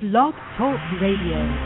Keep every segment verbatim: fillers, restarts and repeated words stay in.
Blog Talk Radio.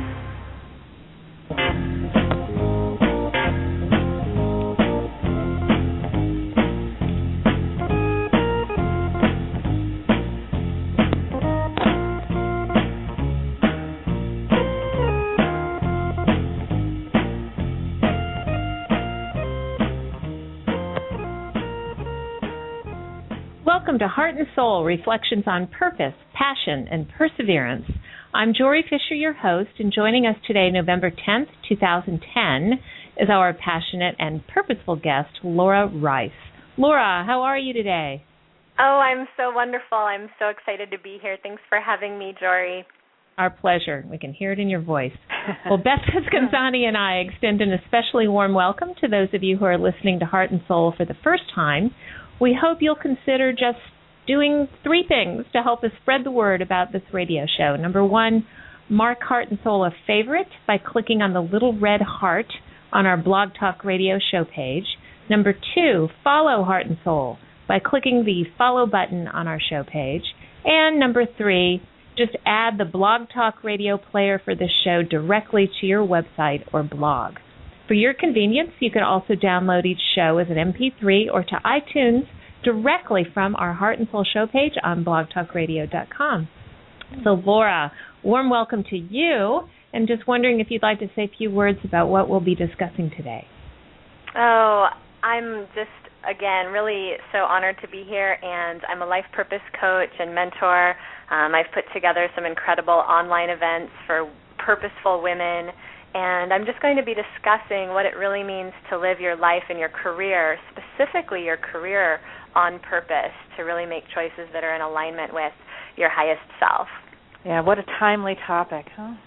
Welcome to Heart and Soul, Reflections on Purpose, Passion, and Perseverance. I'm Jory Fisher, your host, and joining us today, November tenth, twenty ten, is our passionate and purposeful guest, Laura Rice. Laura, how are you today? Oh, I'm so wonderful. I'm so excited to be here. Thanks for having me, Jory. Our pleasure. We can hear it in your voice. Well, Beth Scanzani and I extend an especially warm welcome to those of you who are listening to Heart and Soul for the first time. We hope you'll consider just doing three things to help us spread the word about this radio show. Number one, mark Heart and Soul a favorite by clicking on the little red heart on our Blog Talk Radio show page. Number two, follow Heart and Soul by clicking the follow button on our show page. And number three, just add the Blog Talk Radio player for this show directly to your website or blog. For your convenience, you can also download each show as an M P three or to iTunes directly from our Heart and Soul show page on blog talk radio dot com. So, Laura, warm welcome to you, and just wondering if you'd like to say a few words about what we'll be discussing today. Oh, I'm just, again, really so honored to be here, and I'm a life purpose coach and mentor. Um, I've put together some incredible online events for purposeful women, and I'm just going to be discussing what it really means to live your life and your career, specifically your career, on purpose, to really make choices that are in alignment with your highest self. Yeah, what a timely topic, huh?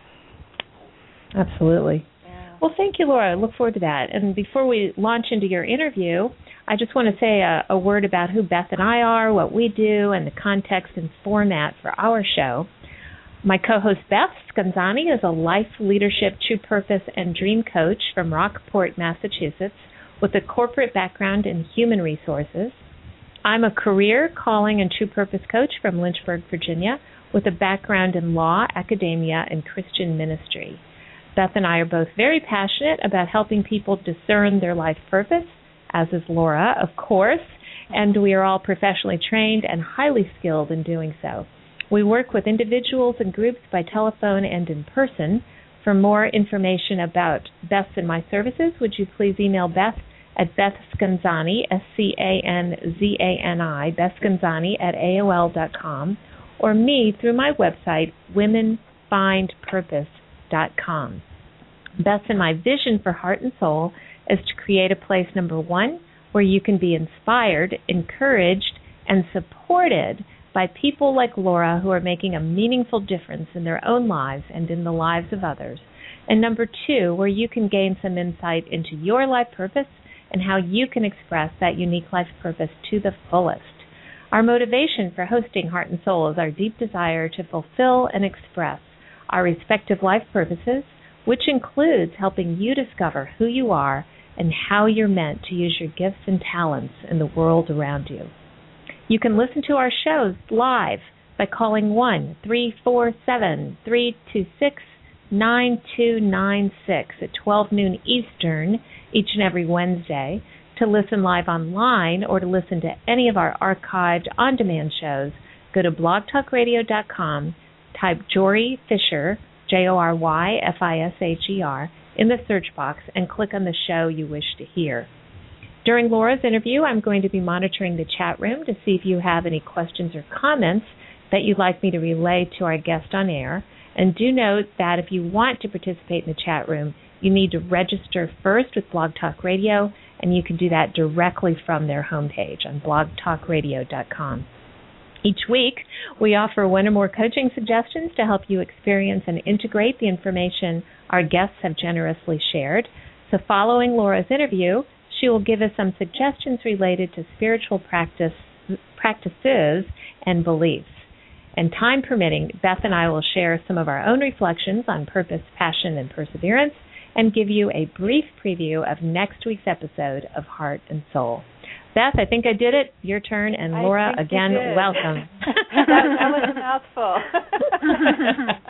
Absolutely. Yeah. Well, thank you, Laura. I look forward to that. And before we launch into your interview, I just want to say a, a word about who Beth and I are, what we do, and the context and format for our show. My co-host Beth Scanzani is a life, leadership, true purpose, and dream coach from Rockport, Massachusetts, with a corporate background in human resources. I'm a career, calling, and true purpose coach from Lynchburg, Virginia, with a background in law, academia, and Christian ministry. Beth and I are both very passionate about helping people discern their life purpose, as is Laura, of course, and we are all professionally trained and highly skilled in doing so. We work with individuals and groups by telephone and in person. For more information about Beth and my services, would you please email Beth at Beth Scanzani, S C A N Z A N I, Beth Scanzani at A O L dot com, or me through my website, women find purpose dot com. Beth and my vision for Heart and Soul is to create a place, number one, where you can be inspired, encouraged, and supported by people like Laura who are making a meaningful difference in their own lives and in the lives of others. And number two, where you can gain some insight into your life purpose and how you can express that unique life purpose to the fullest. Our motivation for hosting Heart and Soul is our deep desire to fulfill and express our respective life purposes, which includes helping you discover who you are and how you're meant to use your gifts and talents in the world around you. You can listen to our shows live by calling one three four seven, three two six, nine two nine six at twelve noon Eastern each and every Wednesday. To listen live online or to listen to any of our archived on-demand shows, go to blog talk radio dot com, type Jory Fisher, J O R Y F I S H E R, in the search box and click on the show you wish to hear. During Laura's interview, I'm going to be monitoring the chat room to see if you have any questions or comments that you'd like me to relay to our guest on air. And do note that if you want to participate in the chat room, you need to register first with Blog Talk Radio, and you can do that directly from their homepage on blog talk radio dot com. Each week, we offer one or more coaching suggestions to help you experience and integrate the information our guests have generously shared. So following Laura's interview, she will give us some suggestions related to spiritual practice, practices and beliefs. And time permitting, Beth and I will share some of our own reflections on purpose, passion, and perseverance, and give you a brief preview of next week's episode of Heart and Soul. Beth, I think I did it. Your turn. And Laura, again, welcome. that, that was a mouthful.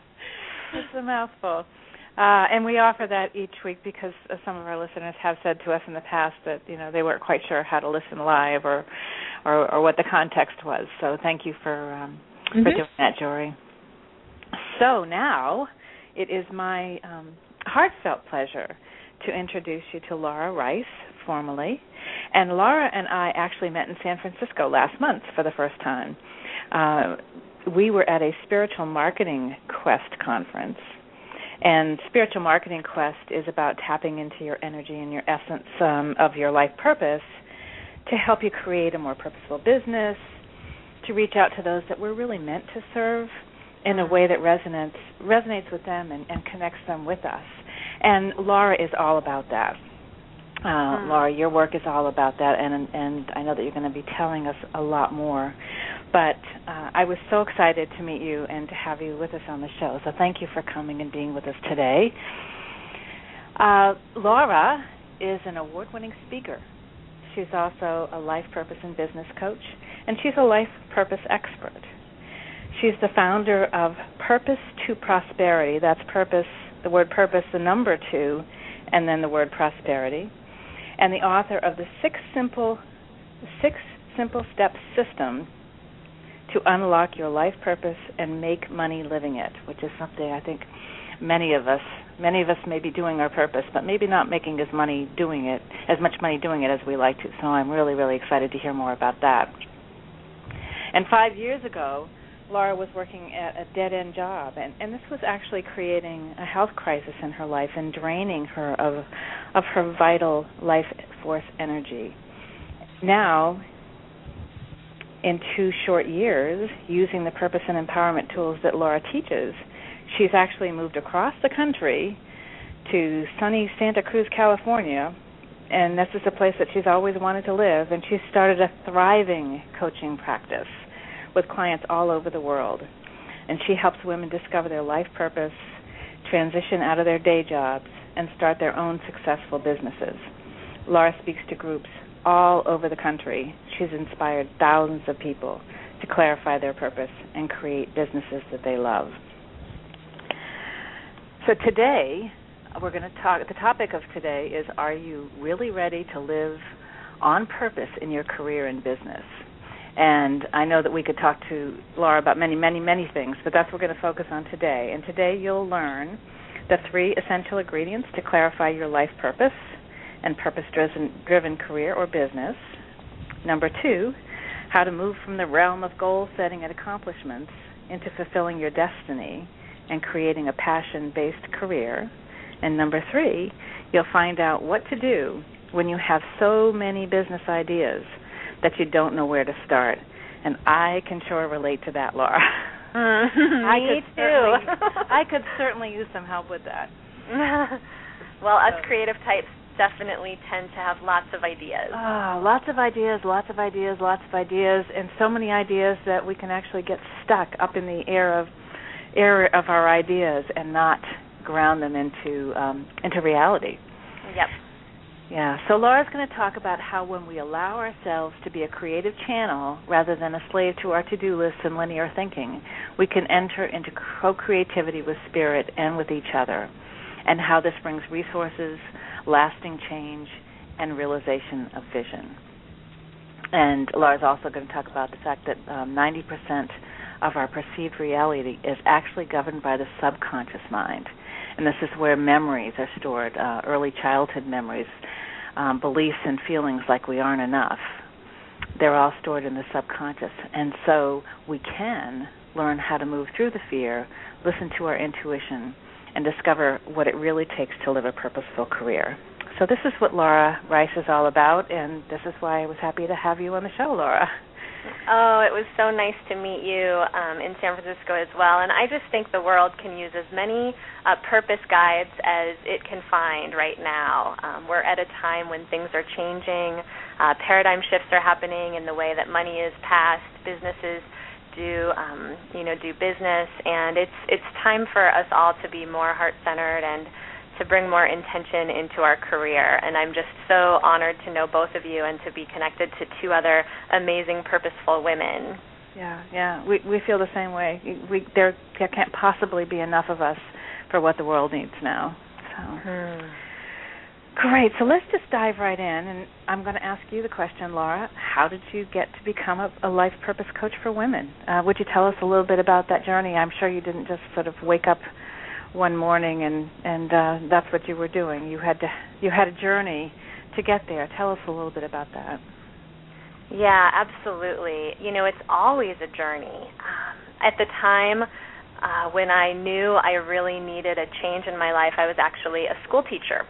mouthful. Uh, and we offer that each week because uh, some of our listeners have said to us in the past that, you know, they weren't quite sure how to listen live or or, or what the context was. So thank you for um, mm-hmm. for doing that, Jory. So now it is my um, heartfelt pleasure to introduce you to Laura Rice, formally. And Laura and I actually met in San Francisco last month for the first time. Uh, we were at a Spiritual Marketing Quest conference. And Spiritual Marketing Quest is about tapping into your energy and your essence um, of your life purpose to help you create a more purposeful business, to reach out to those that we're really meant to serve in a way that resonates resonates with them and, and connects them with us. And Laura is all about that. Uh, mm. Laura, your work is all about that, and and I know that you're going to be telling us a lot more. But uh, I was so excited to meet you and to have you with us on the show. So thank you for coming and being with us today. Uh, Laura is an award-winning speaker. She's also a life purpose and business coach, and she's a life purpose expert. She's the founder of Purpose to Prosperity. That's purpose, the word purpose, the number two, and then the word prosperity. And the author of the Six Simple, Six Simple Steps System to Unlock Your Life Purpose and Make Money Living It, which is something I think many of us, many of us may be doing our purpose, but maybe not making as money doing it, as much money doing it as we like to. So I'm really, really excited to hear more about that. And five years ago, Laura was working at a dead-end job, and, and this was actually creating a health crisis in her life and draining her of of her vital life force energy. Now, in two short years, using the purpose and empowerment tools that Laura teaches, she's actually moved across the country to sunny Santa Cruz, California, and this is a place that she's always wanted to live, and she's started a thriving coaching practice with clients all over the world. And she helps women discover their life purpose, transition out of their day jobs, and start their own successful businesses. Laura speaks to groups all over the country. She's inspired thousands of people to clarify their purpose and create businesses that they love. So today, we're going to talk, the topic of today is, are you really ready to live on purpose in your career and business? And I know that we could talk to Laura about many, many, many things, but that's what we're going to focus on today. And today you'll learn the three essential ingredients to clarify your life purpose and purpose-driven driven career or business. Number two, how to move from the realm of goal setting and accomplishments into fulfilling your destiny and creating a passion-based career. And number three, you'll find out what to do when you have so many business ideas that you don't know where to start. And I can sure relate to that, Laura. Mm, I me could too. I could certainly use some help with that. Well, us creative types definitely tend to have lots of ideas. Oh, lots of ideas, lots of ideas, lots of ideas, and so many ideas that we can actually get stuck up in the air of air of our ideas and not ground them into um, into reality. Yep. Yeah, so Laura's going to talk about how when we allow ourselves to be a creative channel rather than a slave to our to-do lists and linear thinking, we can enter into co-creativity with spirit and with each other, and how this brings resources, lasting change, and realization of vision. And Laura's also going to talk about the fact that um, ninety percent of our perceived reality is actually governed by the subconscious mind. And this is where memories are stored, uh, early childhood memories, um, beliefs and feelings like we aren't enough. They're all stored in the subconscious. And so we can learn how to move through the fear, listen to our intuition, and discover what it really takes to live a purposeful career. So this is what Laura Rice is all about, and this is why I was happy to have you on the show, Laura. Oh, it was so nice to meet you um, in San Francisco as well. And I just think the world can use as many uh, purpose guides as it can find right now. Um, we're at a time when things are changing. Uh, paradigm shifts are happening in the way that money is passed, businesses do, um, you know, do business. And it's it's time for us all to be more heart-centered and to bring more intention into our career. And I'm just so honored to know both of you and to be connected to two other amazing, purposeful women. Yeah, yeah, we we feel the same way. We there, there can't possibly be enough of us for what the world needs now. So. Mm-hmm. Great. So let's just dive right in, and I'm going to ask you the question, Laura. How did you get to become a, a life purpose coach for women? Uh, would you tell us a little bit about that journey? I'm sure you didn't just sort of wake up one morning and and uh, that's what you were doing. You had to you had a journey to get there. Tell us a little bit about that. Yeah, absolutely. You know, it's always a journey. Um, at the time uh, when I knew I really needed a change in my life, I was actually a school teacher.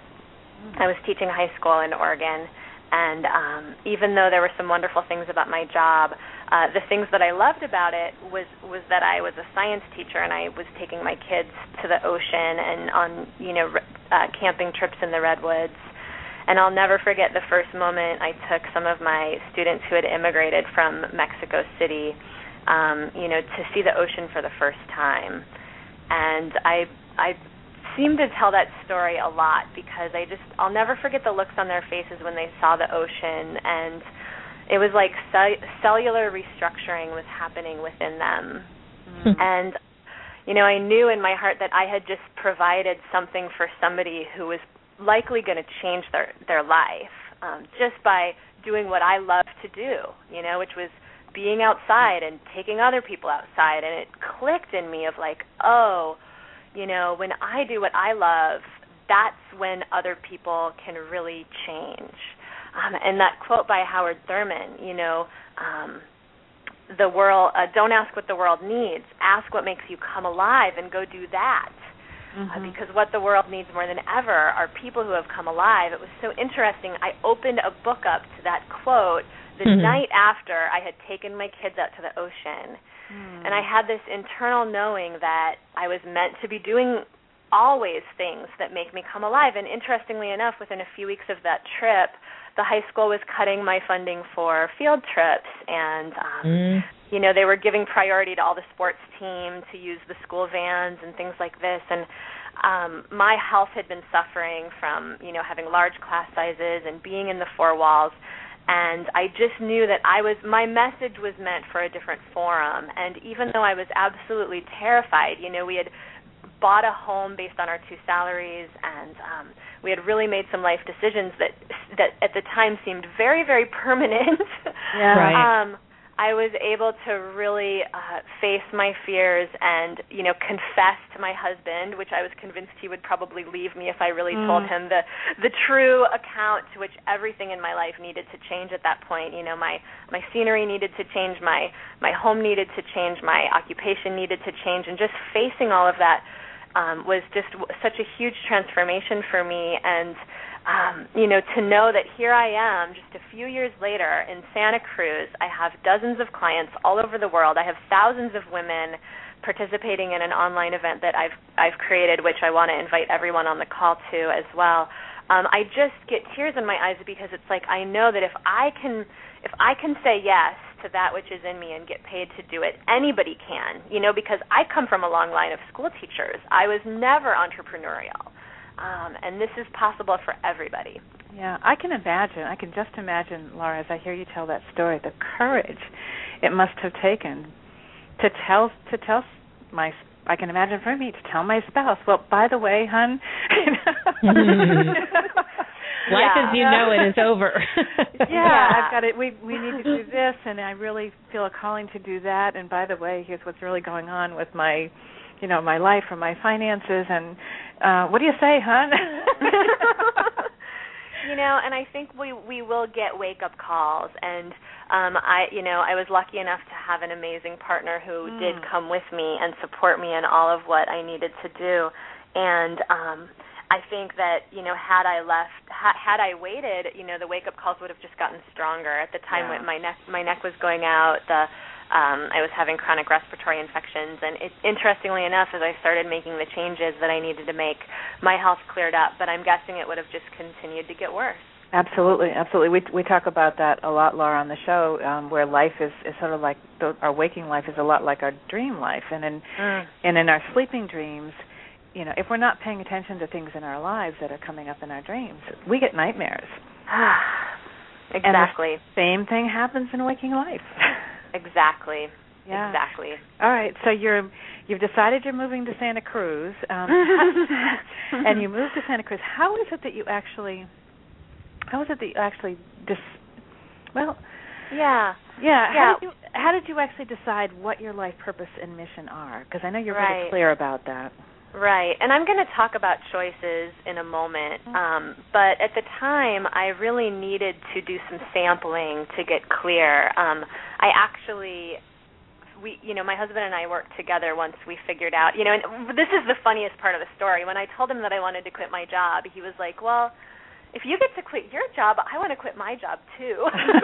I was teaching high school in Oregon, and um, even though there were some wonderful things about my job, uh, the things that I loved about it was, was that I was a science teacher, and I was taking my kids to the ocean and on, you know, uh, camping trips in the redwoods. And I'll never forget the first moment I took some of my students who had immigrated from Mexico City, um, you know, to see the ocean for the first time. And I, I seem to tell that story a lot because I just, I'll never forget the looks on their faces when they saw the ocean, and it was like cell- cellular restructuring was happening within them. Mm. And, you know, I knew in my heart that I had just provided something for somebody who was likely going to change their, their life um, just by doing what I love to do, you know, which was being outside and taking other people outside. And it clicked in me of like, oh, you know, when I do what I love, that's when other people can really change. Um, and that quote by Howard Thurman, you know, um, the world, uh, don't ask what the world needs, ask what makes you come alive and go do that. Mm-hmm. Uh, because what the world needs more than ever are people who have come alive. It was so interesting. I opened a book up to that quote the mm-hmm. night after I had taken my kids out to the ocean. And I had this internal knowing that I was meant to be doing always things that make me come alive. And interestingly enough, within a few weeks of that trip, the high school was cutting my funding for field trips. And, um, mm. you know, they were giving priority to all the sports team to use the school vans and things like this. And um, my health had been suffering from, you know, having large class sizes and being in the four walls. And I just knew that I was, my message was meant for a different forum. And even though I was absolutely terrified, you know, we had bought a home based on our two salaries, and um, we had really made some life decisions that that at the time seemed very, very permanent. Yeah. Right. um, I was able to really uh, face my fears and, you know, confess to my husband, which I was convinced he would probably leave me if I really mm. told him the the true account to which everything in my life needed to change at that point. You know, my, my scenery needed to change, my, my home needed to change, my occupation needed to change, and just facing all of that um, was just such a huge transformation for me. And Um, you know, to know that here I am just a few years later in Santa Cruz. I have dozens of clients all over the world. I have thousands of women participating in an online event that I've I've created, which I want to invite everyone on the call to as well. Um, I just get tears in my eyes because it's like I know that if I can if I can say yes to that which is in me and get paid to do it, anybody can. You know, because I come from a long line of school teachers. I was never entrepreneurial. Um, and this is possible for everybody. Yeah, I can imagine. I can just imagine, Laura, as I hear you tell that story, the courage it must have taken to tell to tell my. I can imagine for me to tell my spouse, well, by the way, hon. Life yeah. as you know it is over. yeah, yeah, I've got it. We we need to do this, and I really feel a calling to do that. And by the way, here's what's really going on with my, you know, my life or my finances. And uh, what do you say, hon? You know, and I think we we will get wake up calls, and um, I, you know, I was lucky enough to have an amazing partner who mm. did come with me and support me in all of what I needed to do, and um, I think that, you know, had I left, ha- had I waited, you know, the wake up calls would have just gotten stronger. At the time, yeah. when my neck my neck was going out, the Um, I was having chronic respiratory infections, and it, interestingly enough, as I started making the changes that I needed to make, my health cleared up, but I'm guessing it would have just continued to get worse. Absolutely, absolutely. We we talk about that a lot, Laura, on the show, um, where life is, is sort of like, the, our waking life is a lot like our dream life, and in, mm. and in our sleeping dreams, you know, if we're not paying attention to things in our lives that are coming up in our dreams, we get nightmares. Exactly. And the same thing happens in waking life. Exactly. Yeah. Exactly. All right. So you're you've decided you're moving to Santa Cruz, um, and you moved to Santa Cruz. How is it that you actually? How is it that you actually? Dis- well. Yeah. Yeah. Yeah. How did you How did you actually decide what your life purpose and mission are? Because I know you're right. really clear about that. Right, and I'm going to talk about choices in a moment, um, but at the time I really needed to do some sampling to get clear. Um, I actually, we, you know, my husband and I worked together once we figured out, you know, and this is the funniest part of the story. When I told him that I wanted to quit my job, he was like, well, if you get to quit your job, I want to quit my job too.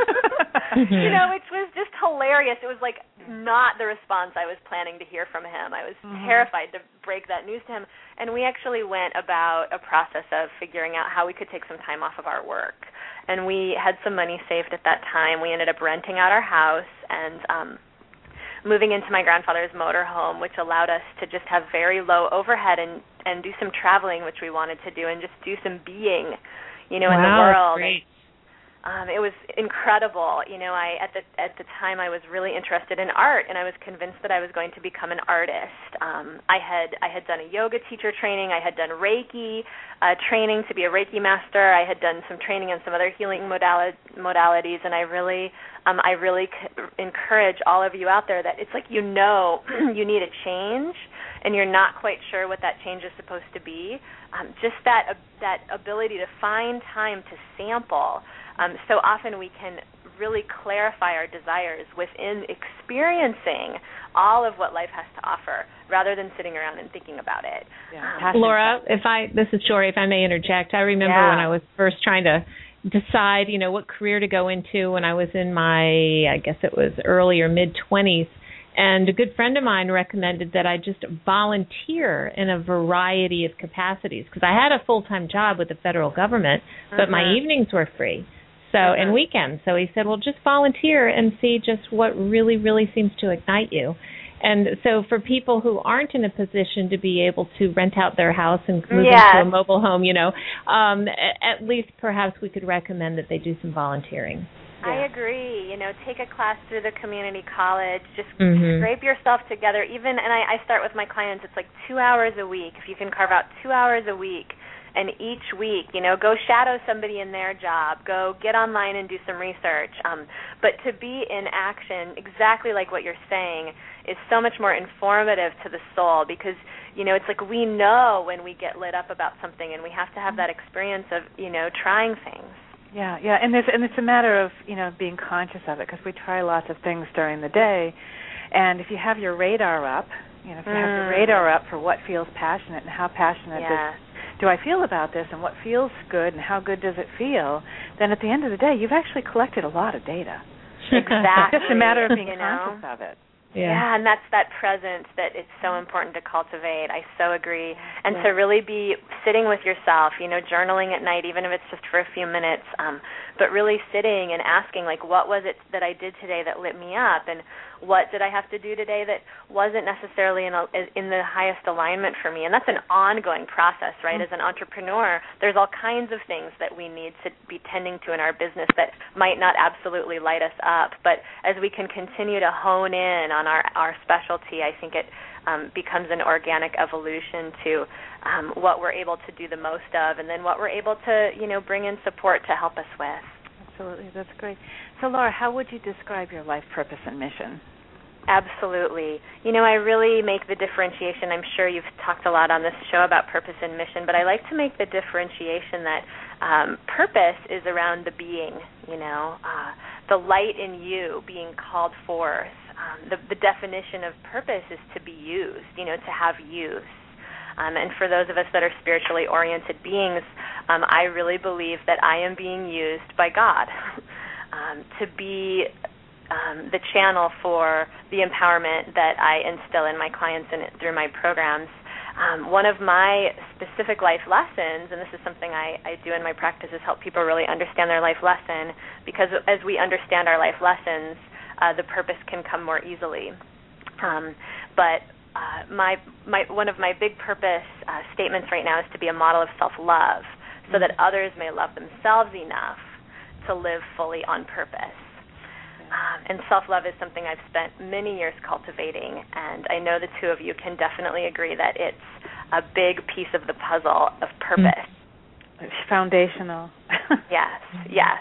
You know, which was just hilarious. It was like not the response I was planning to hear from him. I was mm-hmm. terrified to break that news to him. And we actually went about a process of figuring out how we could take some time off of our work. And we had some money saved at that time. We ended up renting out our house and um, moving into my grandfather's motorhome, which allowed us to just have very low overhead and, and do some traveling, which we wanted to do, and just do some being, you know, wow, in the world. Great. Um, it was incredible. You know, I at the at the time I was really interested in art, and I was convinced that I was going to become an artist. Um, I had I had done a yoga teacher training. I had done Reiki uh, training to be a Reiki master. I had done some training on some other healing modali- modalities, and I really um, I really c- encourage all of you out there that it's like you know you need a change, and you're not quite sure what that change is supposed to be. Um, just that uh, that ability to find time to sample. Um, so often we can really clarify our desires within experiencing all of what life has to offer, rather than sitting around and thinking about it. Yeah. Um, Laura, if I this is Shori, if I may interject, I remember yeah. when I was first trying to decide, you know, what career to go into when I was in my, I guess it was early or mid twenties. And a good friend of mine recommended that I just volunteer in a variety of capacities, because I had a full-time job with the federal government, but mm-hmm. my evenings were free, so mm-hmm. and weekends. So he said, well, just volunteer and see just what really, really seems to ignite you. And so for people who aren't in a position to be able to rent out their house and move yes. into a mobile home, you know, um, at least perhaps we could recommend that they do some volunteering. I agree. You know, take a class through the community college. Just mm-hmm. scrape yourself together. Even, and I, I start with my clients, it's like two hours a week. If you can carve out two hours a week, and each week, you know, go shadow somebody in their job. Go get online and do some research. Um, but to be in action, exactly like what you're saying, is so much more informative to the soul, because, you know, it's like we know when we get lit up about something, and we have to have that experience of, you know, trying things. Yeah, yeah, and there's and it's a matter of, you know, being conscious of it, because we try lots of things during the day, and if you have your radar up, you know, if you mm. have your radar up for what feels passionate and how passionate yeah. does, do I feel about this, and what feels good and how good does it feel, then at the end of the day, you've actually collected a lot of data. Exactly. It's just a matter of being you conscious know? of it. Yeah. yeah, and that's that presence that it's so important to cultivate. I so agree. And yeah. to really be sitting with yourself, you know, journaling at night, even if it's just for a few minutes, um, but really sitting and asking, like, what was it that I did today that lit me up, and what did I have to do today that wasn't necessarily in, a, in the highest alignment for me? And that's an ongoing process, right? Mm-hmm. As an entrepreneur, there's all kinds of things that we need to be tending to in our business that might not absolutely light us up. But as we can continue to hone in on our, our specialty, I think it um, becomes an organic evolution to um, what we're able to do the most of, and then what we're able to, you know, bring in support to help us with. Absolutely, that's great. So, Laura, how would you describe your life purpose and mission? Absolutely. You know, I really make the differentiation. I'm sure you've talked a lot on this show about purpose and mission, but I like to make the differentiation that um, purpose is around the being, you know, uh, the light in you being called forth. Um, the, the definition of purpose is to be used, you know, to have use. Um, and for those of us that are spiritually oriented beings, um, I really believe that I am being used by God um, to be um, the channel for the empowerment that I instill in my clients and through my programs. Um, one of my specific life lessons, and this is something I, I do in my practice, is help people really understand their life lesson, because as we understand our life lessons, uh, the purpose can come more easily. Um, but Uh, my, my one of my big purpose uh, statements right now is to be a model of self-love, so that others may love themselves enough to live fully on purpose. Um, and self-love is something I've spent many years cultivating, and I know the two of you can definitely agree that it's a big piece of the puzzle of purpose. It's foundational. Yes, yes.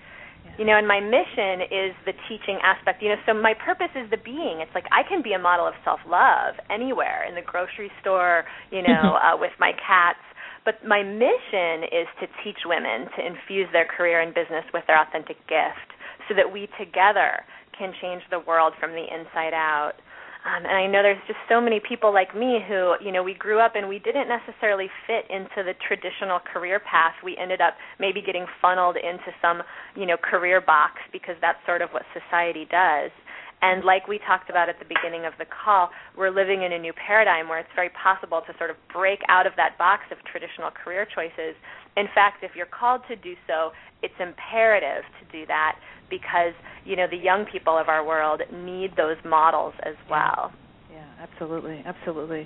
You know, and my mission is the teaching aspect. You know, so my purpose is the being. It's like I can be a model of self-love anywhere, in the grocery store, you know, uh, with my cats. But my mission is to teach women to infuse their career and business with their authentic gift so that we together can change the world from the inside out. Um, and I know there's just so many people like me who, you know, we grew up and we didn't necessarily fit into the traditional career path. We ended up maybe getting funneled into some, you know, career box because that's sort of what society does. And like we talked about at the beginning of the call, we're living in a new paradigm where it's very possible to sort of break out of that box of traditional career choices. In fact, if you're called to do so, it's imperative to do that because, you know, the young people of our world need those models as well. Yeah, absolutely, absolutely.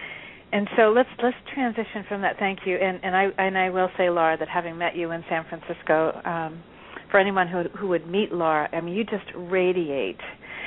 And so let's let's transition from that. Thank you. And and I and I will say, Laura, that having met you in San Francisco, um, for anyone who who would meet Laura, I mean, you just radiate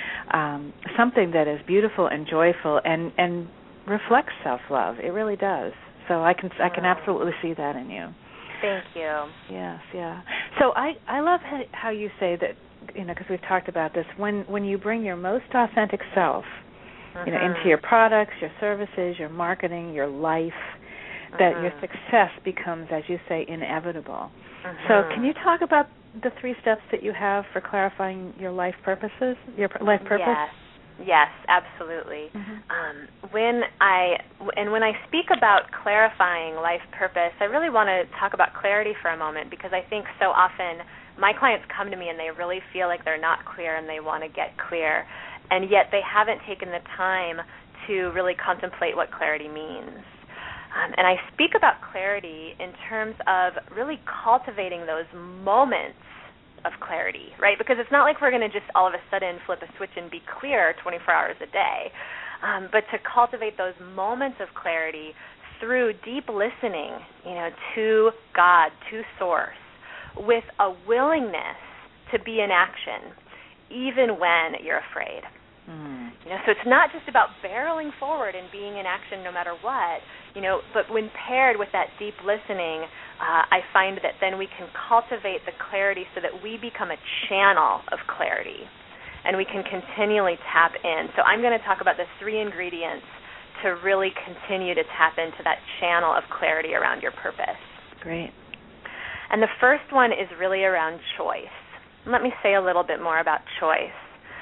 um, something that is beautiful and joyful and and reflects self-love. It really does. So I can I can absolutely see that in you. Thank you. Yes, yeah. So I, I love how, how you say that, you know, because we've talked about this, when, when you bring your most authentic self, uh-huh. you know, into your products, your services, your marketing, your life, uh-huh. that your success becomes, as you say, inevitable. Uh-huh. So can you talk about the three steps that you have for clarifying your life purposes, your life purpose? Yes. Yes, absolutely. Mm-hmm. Um, when I and when I speak about clarifying life purpose, I really want to talk about clarity for a moment because I think so often my clients come to me and they really feel like they're not clear and they want to get clear, and yet they haven't taken the time to really contemplate what clarity means. Um, and I speak about clarity in terms of really cultivating those moments of clarity, right? Because it's not like we're going to just all of a sudden flip a switch and be clear twenty-four hours a day, um, but to cultivate those moments of clarity through deep listening, you know, to God, to Source, with a willingness to be in action, even when you're afraid. Mm. You know, so it's not just about barreling forward and being in action no matter what, you know, but when paired with that deep listening, uh, I find that then we can cultivate the clarity so that we become a channel of clarity and we can continually tap in. So I'm going to talk about the three ingredients to really continue to tap into that channel of clarity around your purpose. Great. And the first one is really around choice. Let me say a little bit more about choice.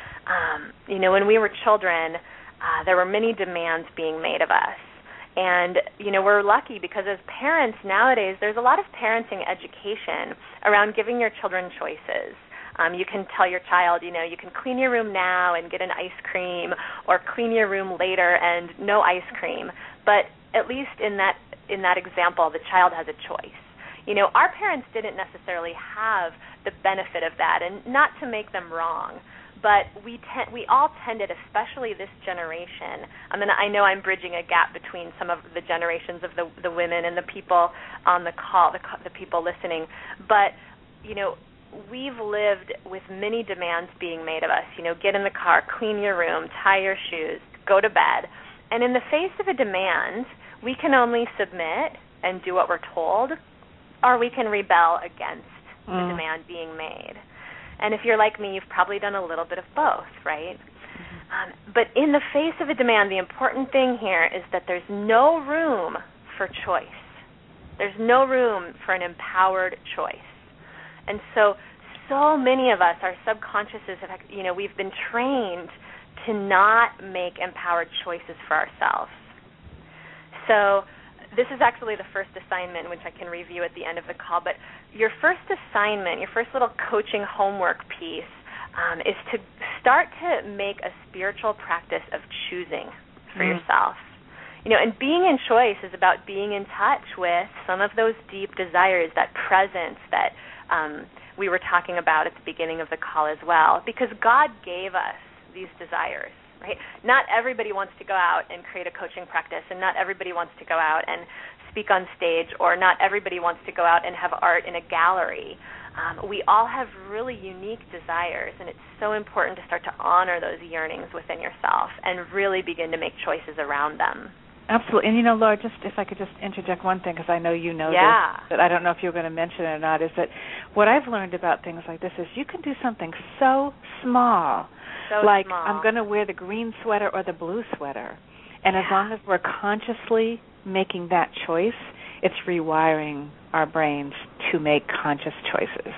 Um, you know, when we were children, uh, there were many demands being made of us. And, you know, we're lucky because as parents nowadays, there's a lot of parenting education around giving your children choices. Um, you can tell your child, you know, you can clean your room now and get an ice cream, or clean your room later and no ice cream. But at least in that in that example, the child has a choice. You know, our parents didn't necessarily have the benefit of that, and not to make them wrong, but we te- we all tended, especially this generation. I mean, I know I'm bridging a gap between some of the generations of the the women and the people on the call, the, the people listening. But, you know, we've lived with many demands being made of us. You know, get in the car, clean your room, tie your shoes, go to bed. And in the face of a demand, we can only submit and do what we're told, or we can rebel against mm. the demand being made. And if you're like me, you've probably done a little bit of both, right? Mm-hmm. Um, but in the face of a demand, the important thing here is that there's no room for choice. There's no room for an empowered choice. And so, so many of us, our subconsciouses, have, you know, we've been trained to not make empowered choices for ourselves. So this is actually the first assignment, which I can review at the end of the call, but your first assignment, your first little coaching homework piece um, is to start to make a spiritual practice of choosing for mm. yourself. You know, and being in choice is about being in touch with some of those deep desires, that presence that um, we were talking about at the beginning of the call as well, because God gave us these desires. Right? Not everybody wants to go out and create a coaching practice, and not everybody wants to go out and speak on stage, or not everybody wants to go out and have art in a gallery. Um, we all have really unique desires, and it's so important to start to honor those yearnings within yourself and really begin to make choices around them. Absolutely. And, you know, Laura, just if I could just interject one thing, because I know you know yeah. this, but I don't know if you're going to mention it or not, is that what I've learned about things like this is you can do something so small, so like small. I'm going to wear the green sweater or the blue sweater. And yeah. as long as we're consciously making that choice, it's rewiring our brains to make conscious choices.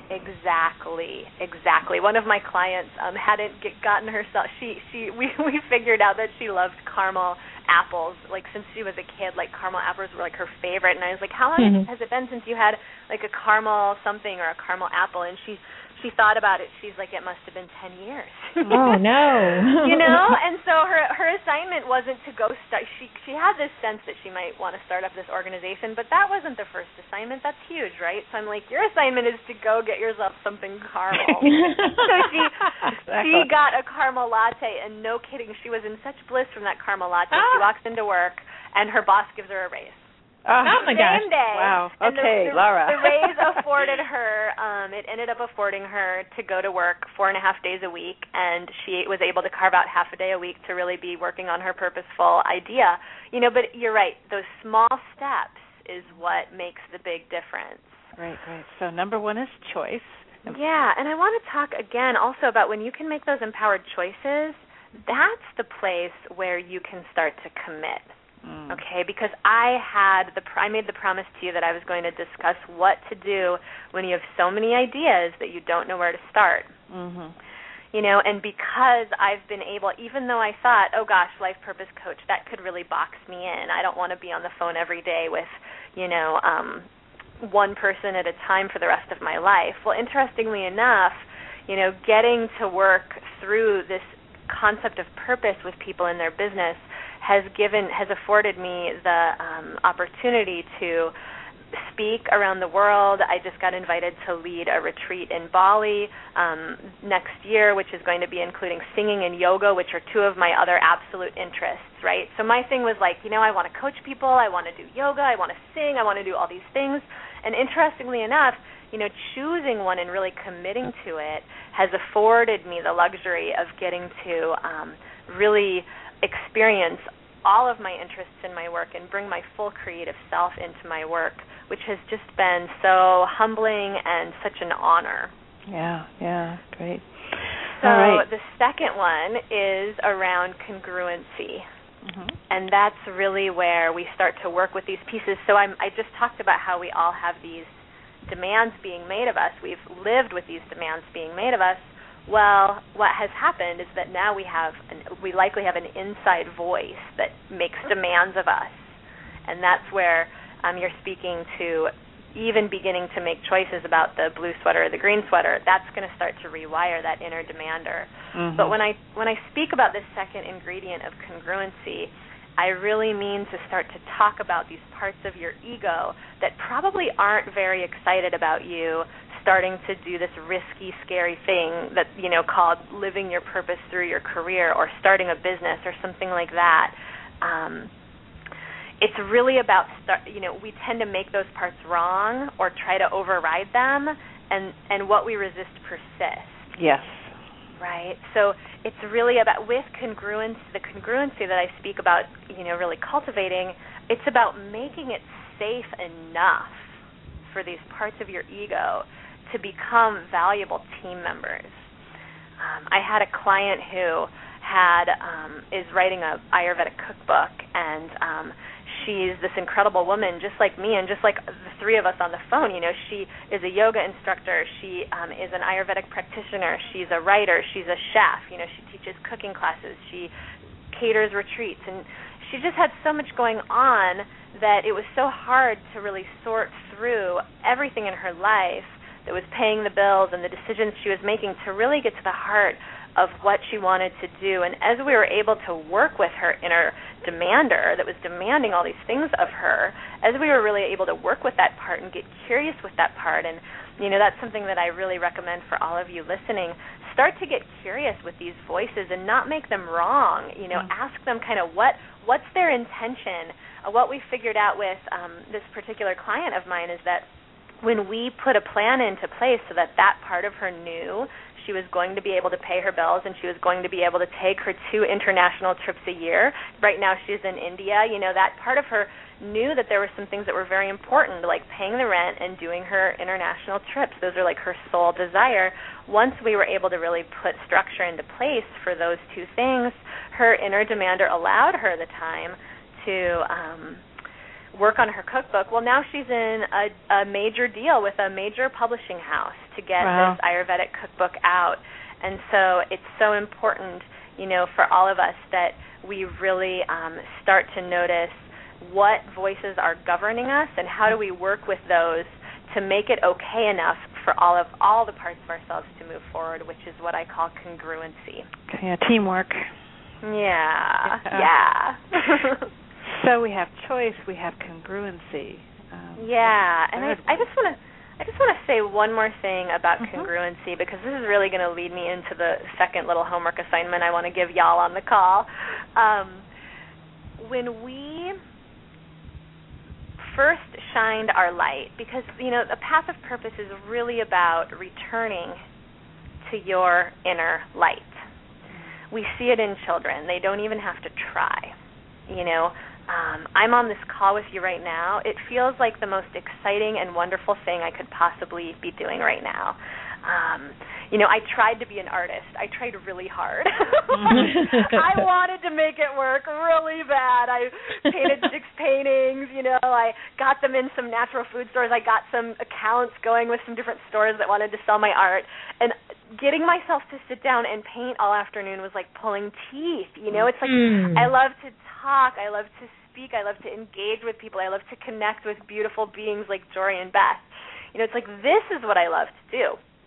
Exactly, exactly. One of my clients um, hadn't get, gotten herself. She, she, we, we figured out that she loved caramel apples. Like since she was a kid, like caramel apples were like her favorite. And I was like, "How long mm-hmm. has it been since you had like a caramel something or a caramel apple?" And she, she thought about it. She's like, "It must have been ten years." Oh no! You know. And so her, her assignment wasn't to go start. She, she had this sense that she might want to start up this organization, but that wasn't the first assignment. That's huge, right? So I'm like, your assignment is to go get yourself something caramel. So she, exactly. she got a caramel latte, and no kidding, she was in such bliss from that caramel latte. Ah. She walks into work, and her boss gives her a raise. Oh, oh my gosh. Same day. Wow. And okay, the, the, Laura. The raise afforded her, um, it ended up affording her to go to work four and a half days a week, and she was able to carve out half a day a week to really be working on her purposeful idea. You know, but you're right. Those small steps is what makes the big difference. Right, right. So number one is choice. Yeah, and I want to talk again also about when you can make those empowered choices, that's the place where you can start to commit. Mm. Okay, because I had the I made the promise to you that I was going to discuss what to do when you have so many ideas that you don't know where to start. Mm-hmm. You know, and because I've been able, even though I thought, oh gosh, life purpose coach, that could really box me in. I don't want to be on the phone every day with, you know, um, one person at a time for the rest of my life. Well, interestingly enough, you know, getting to work through this concept of purpose with people in their business has given, has afforded me the um, opportunity to speak around the world. I just got invited to lead a retreat in Bali um, next year, which is going to be including singing and yoga, which are two of my other absolute interests, right? So my thing was like, you know, I want to coach people, I want to do yoga, I want to sing, I want to do all these things. And interestingly enough, you know, choosing one and really committing to it has afforded me the luxury of getting to um, really experience all of my interests in my work and bring my full creative self into my work, which has just been so humbling and such an honor. Yeah, yeah, great. So all right. The second one is around congruency. Mm-hmm. And that's really where we start to work with these pieces. So I'm, I just talked about how we all have these demands being made of us. We've lived with these demands being made of us. Well, what has happened is that now we have, an, we likely have an inside voice that makes demands of us, and that's where um, you're speaking to even beginning to make choices about the blue sweater or the green sweater. That's going to start to rewire that inner demander. Mm-hmm. But when I when I speak about this second ingredient of congruency, I really mean to start to talk about these parts of your ego that probably aren't very excited about you starting to do this risky, scary thing that, you know, called living your purpose through your career or starting a business or something like that. Um, it's really about, start, you know, we tend to make those parts wrong or try to override them, and, and what we resist persists. Yes. Right? So it's really about, with congruence, the congruency that I speak about, you know, really cultivating, it's about making it safe enough for these parts of your ego to become valuable team members. Um, I had a client who had um, is writing a Ayurvedic cookbook, and um, she's this incredible woman, just like me, and just like the three of us on the phone. You know, she is a yoga instructor. She um, is an Ayurvedic practitioner. She's a writer. She's a chef. You know, she teaches cooking classes. She caters retreats, and she just had so much going on that it was so hard to really sort through everything in her life that was paying the bills and the decisions she was making to really get to the heart of what she wanted to do. And as we were able to work with her inner demander that was demanding all these things of her, as we were really able to work with that part and get curious with that part, and, you know, that's something that I really recommend for all of you listening. Start to get curious with these voices and not make them wrong. You know, mm-hmm. ask them kind of what what's their intention. Uh, what we figured out with um, this particular client of mine is that when we put a plan into place so that that part of her knew she was going to be able to pay her bills and she was going to be able to take her two international trips a year. Right now she's in India. You know, that part of her knew that there were some things that were very important, like paying the rent and doing her international trips. Those are like her sole desire. Once we were able to really put structure into place for those two things, her inner demander allowed her the time to um, work on her cookbook. Well, now she's in a, a major deal with a major publishing house to get wow. this Ayurvedic cookbook out. And so it's so important, you know, for all of us that we really um, start to notice what voices are governing us and how do we work with those to make it okay enough for all of all the parts of ourselves to move forward, which is what I call congruency. Yeah, teamwork. Yeah, yeah. yeah. So we have choice, we have congruency. Um, yeah, and I, I just want to I just want to say one more thing about mm-hmm. congruency, because this is really going to lead me into the second little homework assignment I want to give y'all on the call. Um, when we first shined our light, because, you know, the path of purpose is really about returning to your inner light. We see it in children. They don't even have to try, you know. Um, I'm on this call with you right now. It feels like the most exciting and wonderful thing I could possibly be doing right now. Um, you know, I tried to be an artist. I tried really hard. I wanted to make it work really bad. I painted six paintings, you know. I got them in some natural food stores. I got some accounts going with some different stores that wanted to sell my art. And getting myself to sit down and paint all afternoon was like pulling teeth, you know. It's like mm. I love to talk. I love to speak. I love to engage with people. I love to connect with beautiful beings like Jory and Beth. You know, it's like this is what I love to do.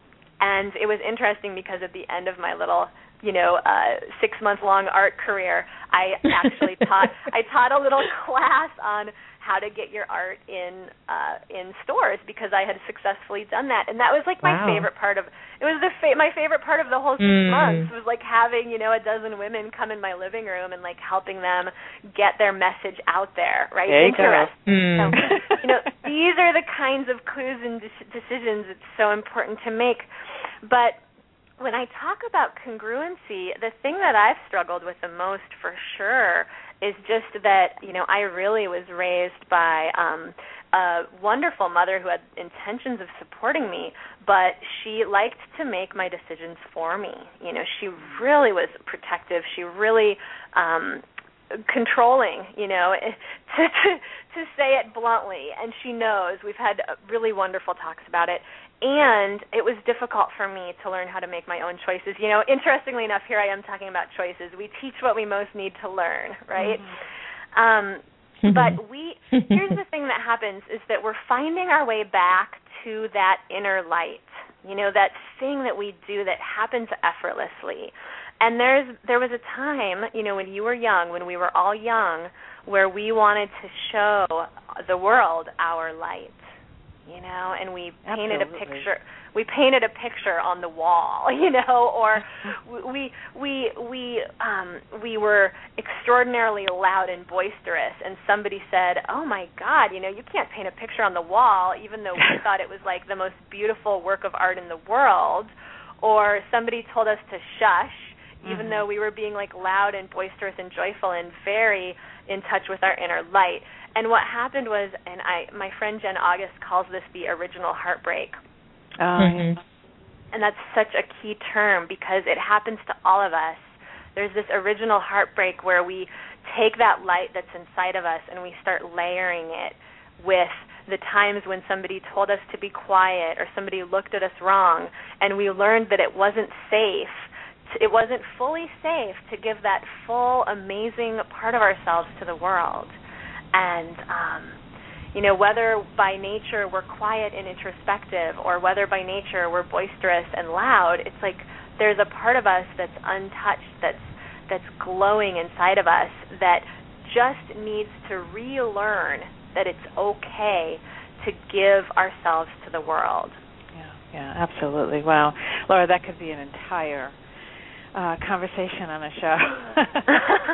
And it was interesting because at the end of my little, you know, uh, six-month-long art career, I actually taught I taught a little class on how to get your art in uh, in stores, because I had successfully done that, and that was like my wow. favorite part of it was the fa- my favorite part of the whole six mm. months was like having, you know, a dozen women come in my living room and like helping them get their message out there, right? There you Interest. go. Mm. So, you know, these are the kinds of clues and de- decisions it's so important to make. But when I talk about congruency, the thing that I've struggled with the most for sure is just that, you know, I really was raised by um, a wonderful mother who had intentions of supporting me, but she liked to make my decisions for me. You know, she really was protective. She really um, controlling, you know, to, to, to say it bluntly, and she knows. We've had really wonderful talks about it. And it was difficult for me to learn how to make my own choices. You know, interestingly enough, here I am talking about choices. We teach what we most need to learn, right? Mm-hmm. Um, mm-hmm. But we here's the thing that happens is that we're finding our way back to that inner light, you know, that thing that we do that happens effortlessly. And there's there was a time, you know, when you were young, when we were all young, where we wanted to show the world our light. You know, and we painted Absolutely. a picture. We painted a picture on the wall, you know, or we we we um, we were extraordinarily loud and boisterous. And somebody said, "Oh my God, you know, you can't paint a picture on the wall," even though we thought it was like the most beautiful work of art in the world. Or somebody told us to shush, even mm-hmm. though we were being like loud and boisterous and joyful and very in touch with our inner light. And what happened was, and I, my friend Jen August calls this the original heartbreak. Oh, mm-hmm. And that's such a key term because it happens to all of us. There's this original heartbreak where we take that light that's inside of us and we start layering it with the times when somebody told us to be quiet or somebody looked at us wrong, and we learned that it wasn't safe. It wasn't fully safe to give that full, amazing part of ourselves to the world. And, um, you know, whether by nature we're quiet and introspective or whether by nature we're boisterous and loud, it's like there's a part of us that's untouched, that's that's glowing inside of us that just needs to relearn that it's okay to give ourselves to the world. Yeah, yeah, absolutely. Wow. Laura, that could be an entire Uh, conversation on a show.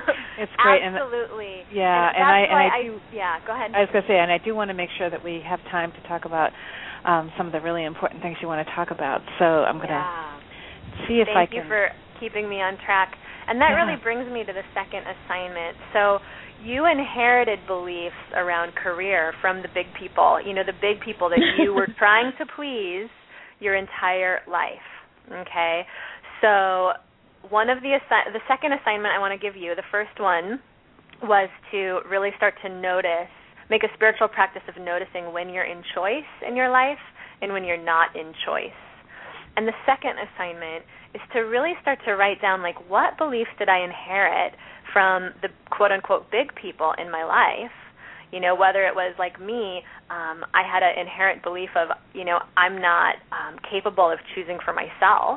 It's great. Absolutely. And, yeah, and, and I and I, I do. Yeah, go ahead. I was going to say, and I do want to make sure that we have time to talk about um, some of the really important things you want to talk about. So I'm going to yeah. see if Thank I can. Thank you for keeping me on track. And that yeah. really brings me to the second assignment. So you inherited beliefs around career from the big people, you know, the big people that you were trying to please your entire life, okay? So one of the assi- the second assignment I want to give you, the first one was to really start to notice, make a spiritual practice of noticing when you're in choice in your life and when you're not in choice. And the second assignment is to really start to write down, like, what beliefs did I inherit from the quote-unquote big people in my life? You know, whether it was like me, um, I had an inherent belief of, you know, I'm not um, capable of choosing for myself.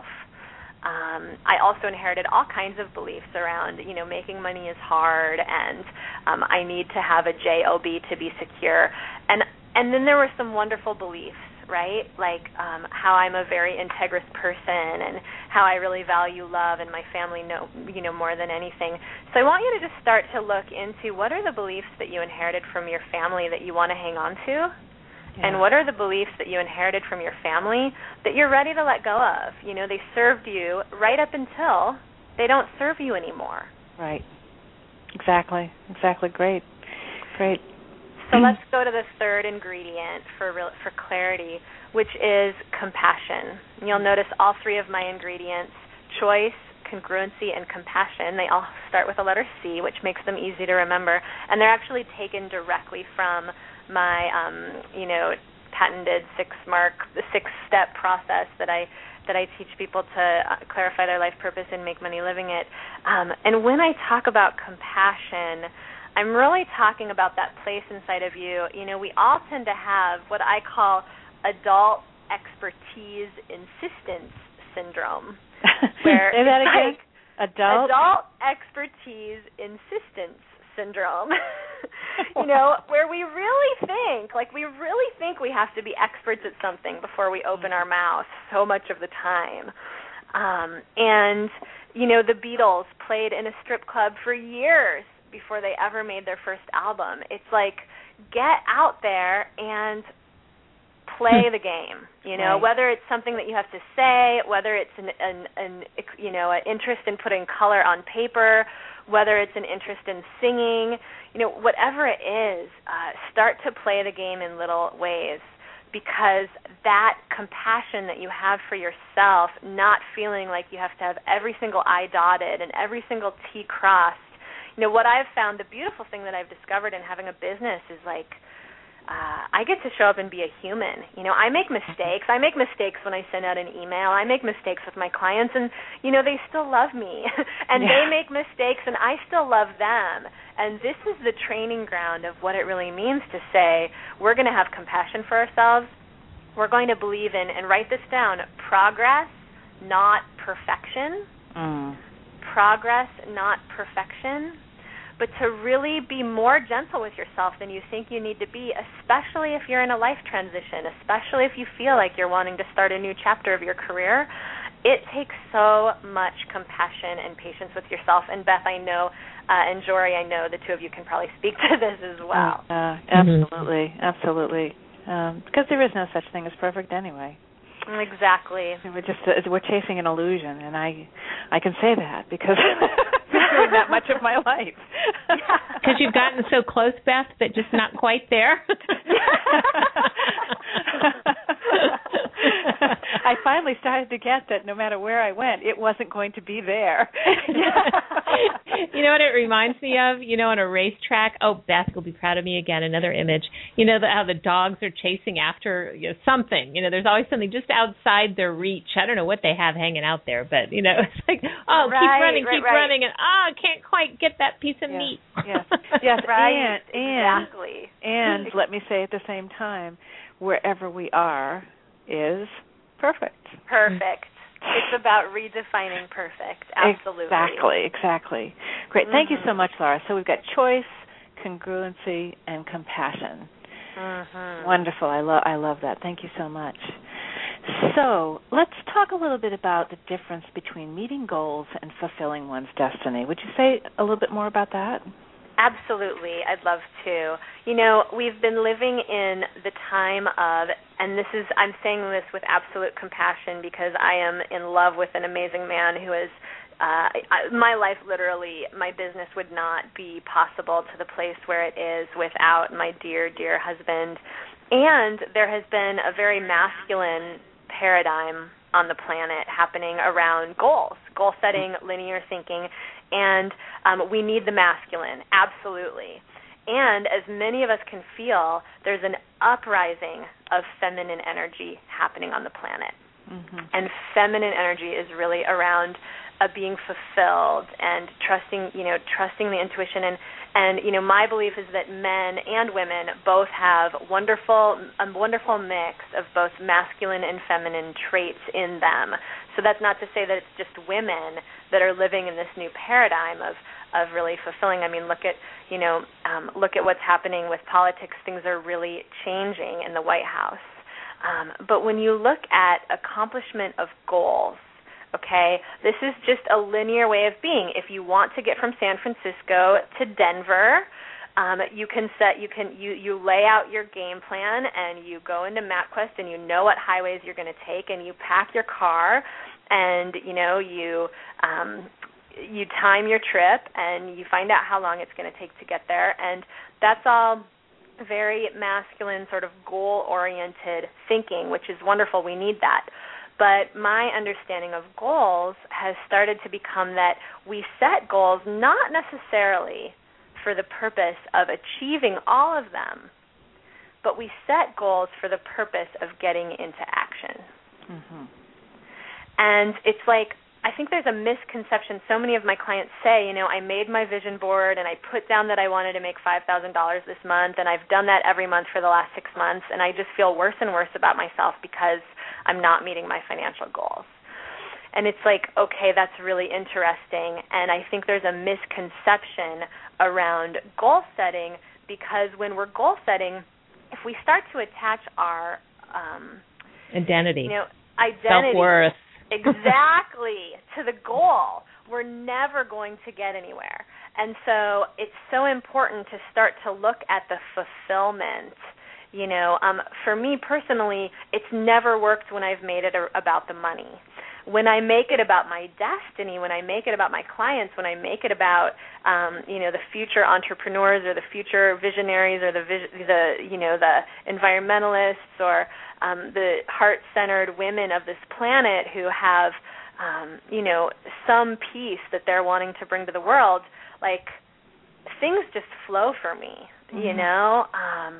Um, I also inherited all kinds of beliefs around, you know, making money is hard and um, I need to have a job to be secure. And and then there were some wonderful beliefs, right? Like um, how I'm a very integrous person and how I really value love and my family know, you know, more than anything. So I want you to just start to look into what are the beliefs that you inherited from your family that you want to hang on to? Yeah. And what are the beliefs that you inherited from your family that you're ready to let go of? You know, they served you right up until they don't serve you anymore. Right. Exactly. Exactly. Great. Great. So let's go to the third ingredient for real, for clarity, which is compassion. You'll notice all three of my ingredients, choice, congruency, and compassion, they all start with the letter C, which makes them easy to remember. And they're actually taken directly from my, um, you know, patented six-mark, the six-step process that I that I teach people to uh, clarify their life purpose and make money living it. Um, and when I talk about compassion, I'm really talking about that place inside of you. You know, we all tend to have what I call adult expertise insistence syndrome. Where Say that it's again? Like adult? Adult expertise insistence syndrome. You know, where we really think, like we really think we have to be experts at something before we open our mouth so much of the time. Um, and, you know, the Beatles played in a strip club for years before they ever made their first album. It's like, get out there and play the game, you know, right. whether it's something that you have to say, whether it's an, an, an you know, an interest in putting color on paper, whether it's an interest in singing, you know, whatever it is, uh, start to play the game in little ways, because that compassion that you have for yourself, not feeling like you have to have every single I dotted and every single T crossed. You know, what I've found, the beautiful thing that I've discovered in having a business is like, Uh, I get to show up and be a human. You know, I make mistakes. I make mistakes when I send out an email. I make mistakes with my clients, and, you know, they still love me. and yeah. They make mistakes, and I still love them. And this is the training ground of what it really means to say, we're going to have compassion for ourselves. We're going to believe in, and write this down, progress, not perfection. Mm. Progress, not perfection. But to really be more gentle with yourself than you think you need to be, especially if you're in a life transition, especially if you feel like you're wanting to start a new chapter of your career. It takes so much compassion and patience with yourself. And Beth, I know, uh, and Jory, I know the two of you can probably speak to this as well. Uh, absolutely, absolutely. Um, because there is no such thing as perfect anyway. Exactly. We're just uh, we're chasing an illusion, and I I can say that because I've been doing that much of my life. Because you've gotten so close, Beth, but just not quite there. I finally started to get that no matter where I went, it wasn't going to be there. You know what it reminds me of? You know, on a racetrack, oh, Beth will be proud of me again, another image. You know, the, how the dogs are chasing after you know, something. You know, there's always something just outside their reach. I don't know what they have hanging out there, but, you know, it's like, oh, right, keep running, right, keep right. running, and, oh, can't quite get that piece of yes, meat. Yes, yes, right, and, and, exactly. And let me say at the same time, wherever we are is perfect. Perfect. It's about redefining perfect. Absolutely. Exactly, exactly. Great. Thank mm-hmm. you so much, Laura. So we've got choice, congruency, and compassion. Mm-hmm. Wonderful. I love I love that. Thank you so much. So let's talk a little bit about the difference between meeting goals and fulfilling one's destiny. Would you say a little bit more about that? Absolutely, I'd love to. You know, we've been living in the time of, and this is, I'm saying this with absolute compassion because I am in love with an amazing man who is, uh, I, my life literally, my business would not be possible to the place where it is without my dear, dear husband. And there has been a very masculine paradigm on the planet happening around goals, goal setting, linear thinking, and um, we need the masculine, absolutely. And as many of us can feel, there's an uprising of feminine energy happening on the planet. Mm-hmm. And feminine energy is really around uh, being fulfilled and trusting, you know, trusting the intuition. And, and, you know, my belief is that men and women both have wonderful, a wonderful mix of both masculine and feminine traits in them. So that's not to say that it's just women that are living in this new paradigm of, of really fulfilling. I mean, look at, you know, um, look at what's happening with politics. Things are really changing in the White House. Um, but when you look at accomplishment of goals, okay, this is just a linear way of being. If you want to get from San Francisco to Denver, um, you can set, you can, you, you lay out your game plan and you go into MapQuest and you know what highways you're going to take and you pack your car and, you know, you, um, you time your trip and you find out how long it's going to take to get there. And that's all very masculine, sort of goal-oriented thinking, which is wonderful. We need that. But my understanding of goals has started to become that we set goals not necessarily for the purpose of achieving all of them, but we set goals for the purpose of getting into action. Mm-hmm. And it's like, I think there's a misconception. So many of my clients say, you know, I made my vision board and I put down that I wanted to make five thousand dollars this month, and I've done that every month for the last six months, and I just feel worse and worse about myself because I'm not meeting my financial goals. And it's like, okay, that's really interesting, and I think there's a misconception around goal setting because when we're goal setting, if we start to attach our um, identity, you know, identity, self-worth, exactly, to the goal, we're never going to get anywhere. And so it's so important to start to look at the fulfillment. You know, um, for me personally, it's never worked when I've made it a- about the money. When I make it about my destiny, when I make it about my clients, when I make it about, um, you know, the future entrepreneurs or the future visionaries or the, vis- the you know, the environmentalists or um, the heart-centered women of this planet who have, um, you know, some piece that they're wanting to bring to the world, like, things just flow for me, mm-hmm. you know? Um,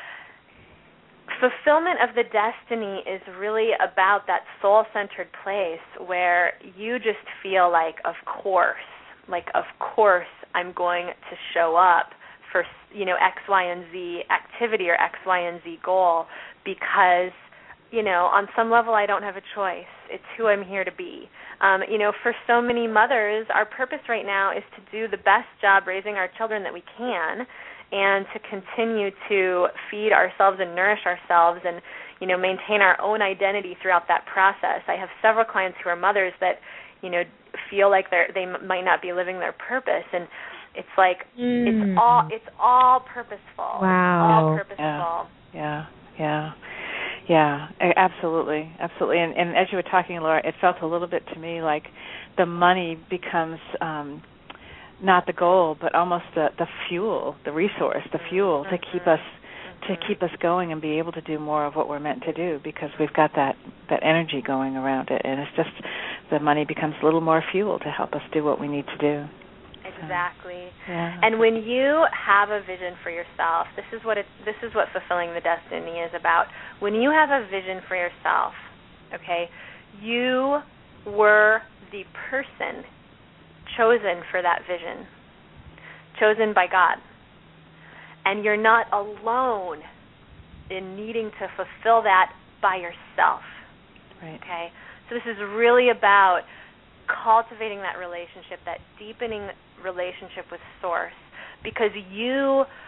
fulfillment of the destiny is really about that soul-centered place where you just feel like, of course, like, of course I'm going to show up for, you know, X, Y, and Z activity or X, Y, and Z goal because, you know, on some level I don't have a choice. It's who I'm here to be. Um, you know, for so many mothers, our purpose right now is to do the best job raising our children that we can and to continue to feed ourselves and nourish ourselves and, you know, maintain our own identity throughout that process. I have several clients who are mothers that, you know, feel like they're they might not be living their purpose, and it's like mm. it's all it's all purposeful. Wow. It's all purposeful. Yeah. Yeah. Yeah. Yeah. Absolutely. Absolutely. And, and as you were talking, Laura, it felt a little bit to me like the money becomes um, not the goal, but almost the, the fuel, the resource, the fuel mm-hmm. to keep us to keep us going and be able to do more of what we're meant to do because we've got that, that energy going around it, and it's just the money becomes a little more fuel to help us do what we need to do. Exactly. So, yeah. And when you have a vision for yourself, this is what it, this is what fulfilling the destiny is about. When you have a vision for yourself, okay, you were the person chosen for that vision, chosen by God. And you're not alone in needing to fulfill that by yourself. Right. Okay? So this is really about cultivating that relationship, that deepening relationship with Source, because you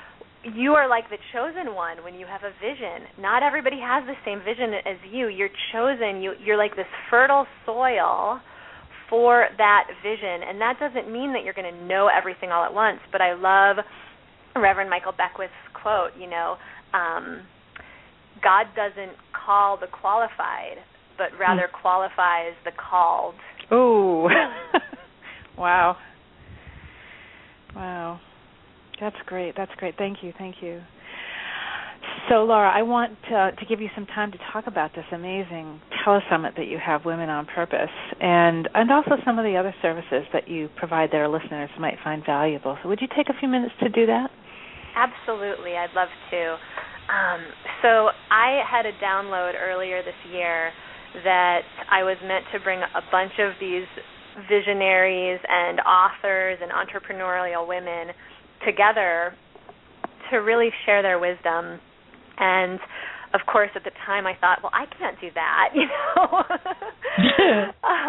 you are like the chosen one when you have a vision. Not everybody has the same vision as you. You're chosen. You, you're like this fertile soil for that vision. And that doesn't mean that you're going to know everything all at once. But I love Reverend Michael Beckwith's quote, you know, um, God doesn't call the qualified, but rather hmm. qualifies the called. Ooh. Wow. Wow. That's great. That's great. Thank you. Thank you. So, Laura, I want to, to give you some time to talk about this amazing telesummit that you have, Women on Purpose, and and also some of the other services that you provide that our listeners might find valuable. So would you take a few minutes to do that? Absolutely. I'd love to. Um, so I had a download earlier this year that I was meant to bring a bunch of these visionaries and authors and entrepreneurial women together to really share their wisdom. And of course, at the time, I thought, well, I can't do that, you know. uh,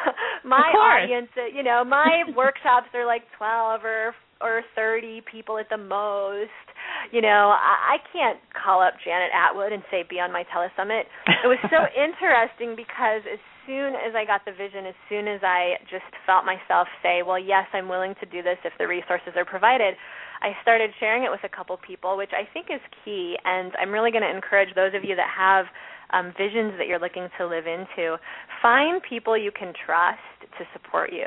my audience, you know, my workshops are like twelve or or thirty people at the most. You know, I, I can't call up Janet Attwood and say, be on my telesummit. It was so interesting because as soon as I got the vision, as soon as I just felt myself say, well, yes, I'm willing to do this if the resources are provided, I started sharing it with a couple people, which I think is key. And I'm really going to encourage those of you that have um, visions that you're looking to live into, find people you can trust to support you.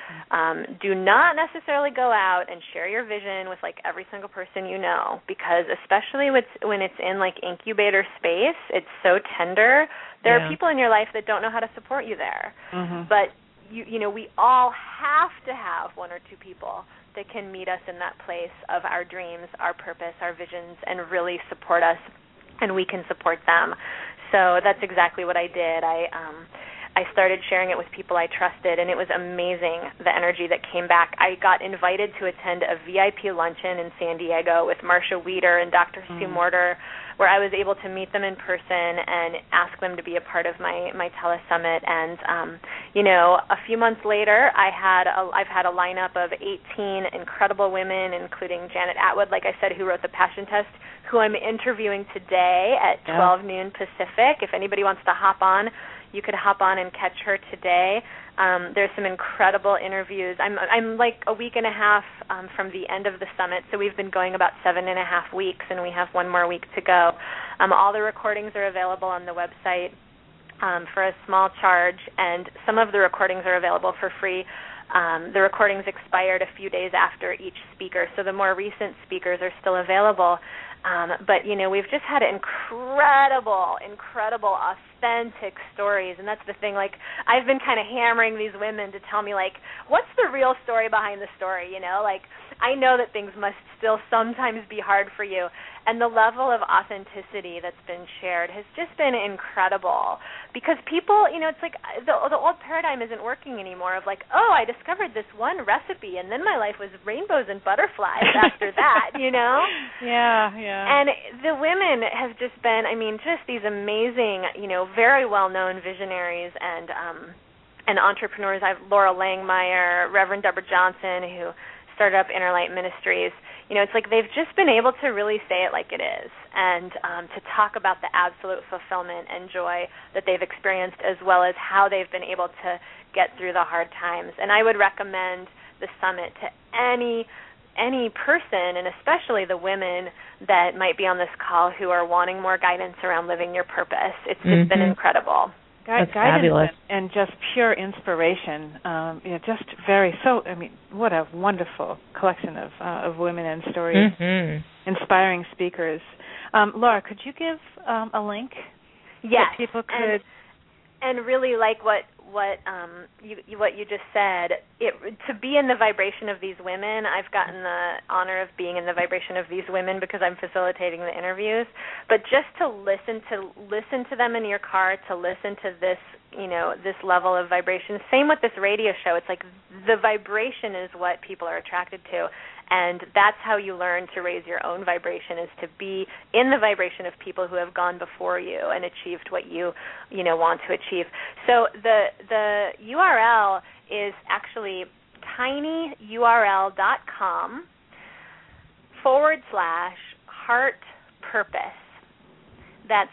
Um, do not necessarily go out and share your vision with like every single person you know, because especially with, when it's in like incubator space, it's so tender. There yeah. are people in your life that don't know how to support you there. Mm-hmm. But you, you know, we all have to have one or two people that can meet us in that place of our dreams, our purpose, our visions, and really support us, and we can support them. So that's exactly what I did. I um, I started sharing it with people I trusted, and it was amazing, the energy that came back. I got invited to attend a V I P luncheon in San Diego with Marsha Weeder and Doctor Mm. Sue Morter, where I was able to meet them in person and ask them to be a part of my, my telesummit. And, um, you know, a few months later, I had a, I've had a lineup of eighteen incredible women, including Janet Attwood, like I said, who wrote The Passion Test, who I'm interviewing today at yeah. twelve noon Pacific. If anybody wants to hop on, you could hop on and catch her today. Um, there's some incredible interviews. I'm I'm like a week and a half um, from the end of the summit, so we've been going about seven and a half weeks, and we have one more week to go. Um, all the recordings are available on the website um, for a small charge, and some of the recordings are available for free. Um, the recordings expired a few days after each speaker, so the more recent speakers are still available. Um, but, you know, we've just had incredible, incredible, authentic stories. And that's the thing. Like, I've been kind of hammering these women to tell me, like, what's the real story behind the story, you know? Like, I know that things must still sometimes be hard for you. And the level of authenticity that's been shared has just been incredible. Because people, you know, it's like the, the old paradigm isn't working anymore of like, oh, I discovered this one recipe, and then my life was rainbows and butterflies after that, you know? Yeah, yeah. And the women have just been, I mean, just these amazing, you know, very well-known visionaries and um, and entrepreneurs. I have Laura Langmeyer, Reverend Deborah Johnson, who started up Inner Light Ministries. You know, it's like they've just been able to really say it like it is and um, to talk about the absolute fulfillment and joy that they've experienced, as well as how they've been able to get through the hard times. And I would recommend the summit to any any person, and especially the women that might be on this call who are wanting more guidance around living your purpose. It's just mm-hmm. been incredible. That's fabulous. And just pure inspiration. Um, you know, just very, so, I mean, what a wonderful collection of uh, of women and stories, mm-hmm. inspiring speakers. Um, Laura, could you give um, a link yes. that people could... And, and really like what what um, you, you what you just said, it, to be in the vibration of these women, I've gotten the honor of being in the vibration of these women because I'm facilitating the interviews. But just to listen to listen to them in your car, to listen to this, you know, this level of vibration. Same with this radio show. It's like the vibration is what people are attracted to. And that's how you learn to raise your own vibration, is to be in the vibration of people who have gone before you and achieved what you, you know, want to achieve. So the the U R L is actually tinyurl dot com forward slash heart purpose. That's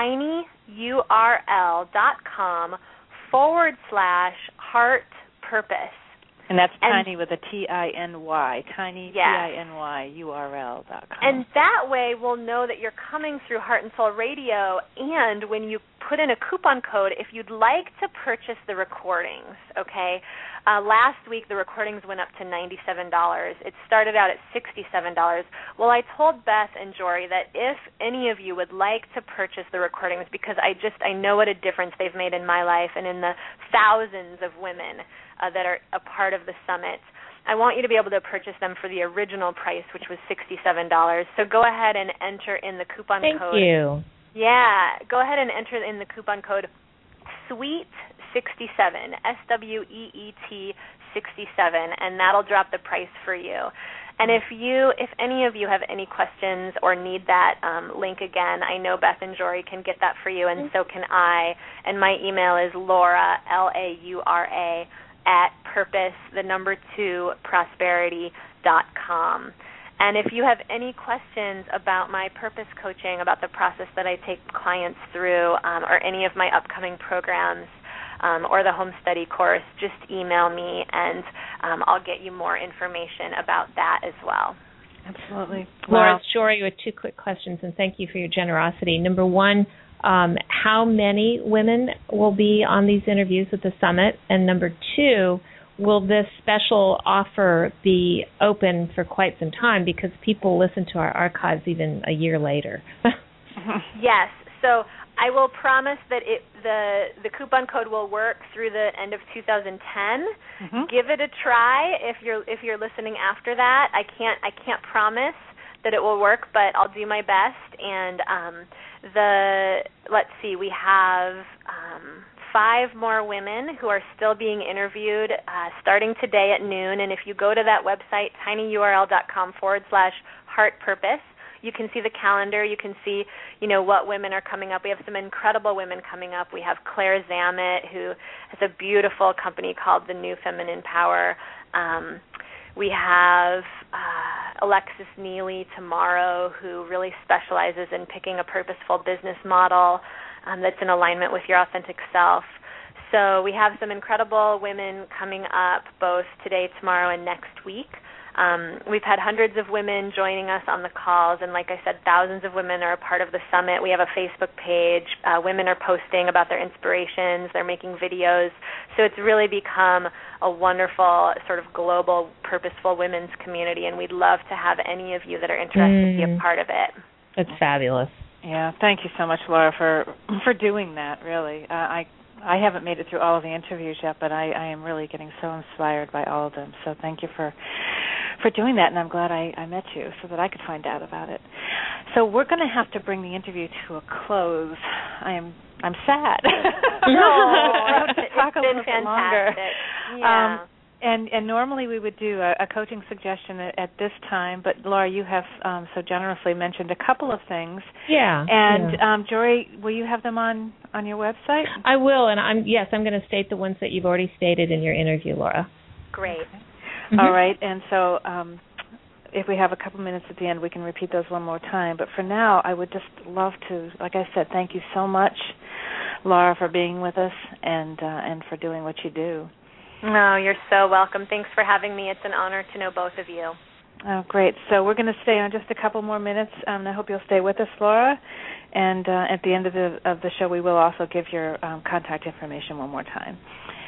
tinyurl.com forward slash heart purpose. And that's and, Tiny with a T I N Y, tiny, yes. T I N Y, U R L dot com. And that way we'll know that you're coming through Heart and Soul Radio, and when you put in a coupon code, if you'd like to purchase the recordings, okay, uh, last week the recordings went up to ninety-seven dollars. It started out at sixty-seven dollars. Well, I told Beth and Jory that if any of you would like to purchase the recordings, because I just, I know what a difference they've made in my life and in the thousands of women Uh, that are a part of the summit, I want you to be able to purchase them for the original price, which was sixty-seven dollars. So go ahead and enter in the coupon Thank code. Thank you. Yeah, go ahead and enter in the coupon code SWEET sixty-seven, S W E E T sixty-seven, and that'll drop the price for you. And if you, if any of you have any questions or need that um, link again, I know Beth and Jory can get that for you, and so can I. And my email is Laura, L A U R A, at purpose, the number two, prosperity dot com. And if you have any questions about my purpose coaching, about the process that I take clients through, um, or any of my upcoming programs, um, or the home study course, just email me, and um, I'll get you more information about that as well. Absolutely. Laura, Wow. Jory, with two quick questions, and thank you for your generosity. Number one, Um, how many women will be on these interviews at the summit? And number two, will this special offer be open for quite some time, because people listen to our archives even a year later? Yes. So I will promise that it, the the coupon code will work through the end of two thousand ten. Mm-hmm. Give it a try if you're if you're listening after that. I can't I can't promise that it will work, but I'll do my best. And um, the let's see, we have um, five more women who are still being interviewed uh, starting today at noon. And if you go to that website, tinyurl.com forward slash heart purpose, you can see the calendar. You can see, you know, what women are coming up. We have some incredible women coming up. We have Claire Zammit, who has a beautiful company called The New Feminine Power. Um, we have uh, Alexis Neely tomorrow, who really specializes in picking a purposeful business model um, that's in alignment with your authentic self. So we have some incredible women coming up both today, tomorrow, and next week. Um, we've had hundreds of women joining us on the calls, and like I said, thousands of women are a part of the summit. We have a Facebook page. Uh, women are posting about their inspirations. They're making videos. So it's really become a wonderful sort of global, purposeful women's community, and we'd love to have any of you that are interested mm. to be a part of it. That's fabulous. Yeah, thank you so much, Laura, for for doing that, really. Uh, I I haven't made it through all of the interviews yet, but I, I am really getting so inspired by all of them. So thank you for for doing that, and I'm glad I, I met you so that I could find out about it. So we're going to have to bring the interview to a close. I am I'm sad. No, I hope to talk it's a little been bit longer. Yeah. Um, and and normally we would do a, a coaching suggestion at, at this time, but Laura, you have um, so generously mentioned a couple of things. Yeah. And yeah. Um, Jory, will you have them on, on your website? I will, and I'm yes, I'm going to state the ones that you've already stated in your interview, Laura. Great. Okay. Mm-hmm. All right, and so um, if we have a couple minutes at the end, we can repeat those one more time. But for now, I would just love to, like I said, thank you so much, Laura, for being with us and uh, and for doing what you do. No, you're so welcome. Thanks for having me. It's an honor to know both of you. Oh, great. So we're going to stay on just a couple more minutes. Um, I hope you'll stay with us, Laura. And uh, at the end of the of the show, we will also give your um, contact information one more time.